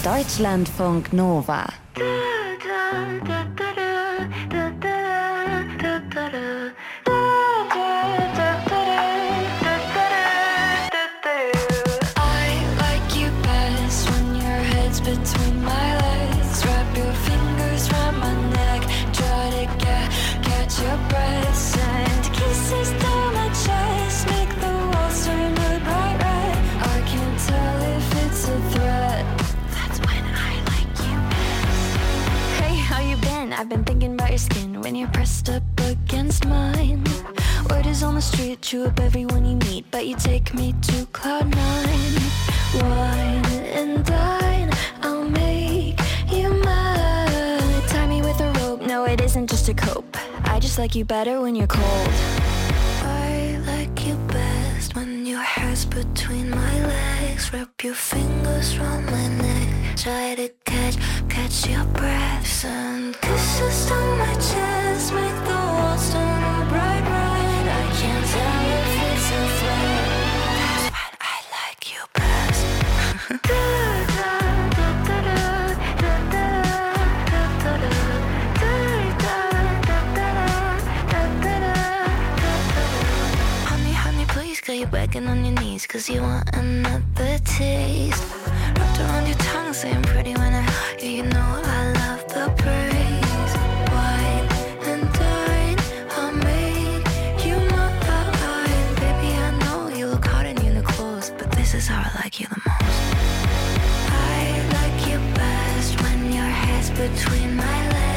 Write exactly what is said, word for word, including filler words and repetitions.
Deutschlandfunk Nova. Between my legs, wrap your fingers round my neck, try to get, catch your breath, and kisses down my chest, make the walls turn a bright red. I can't tell if it's a threat. That's when I like you best. Hey, how you been? I've been thinking about your skin when you're pressed up against mine. Word is on the street, chew up everyone you meet, but you take me to cloud nine. Wine and dine, I'll make you mine. Tie me with a rope, no it isn't just a cope. I just like you better when you're cold. I like you best when your head's between my legs. Wrap your fingers round my neck, try to catch, catch your breath, and kisses down my chest, make the walls turn bright red. I can't tell if it's a threat. That's when I like you best. Honey, honey, please, girl, you're begging on your knees, cause you want another taste. Wrapped around your tongue, saying pretty when I hug you, you know I love the praise. Wine and dine, I'll make you mine. Baby, I know you look hot in your new clothes, but this is how I like you the most. I like you best when your head's between my legs.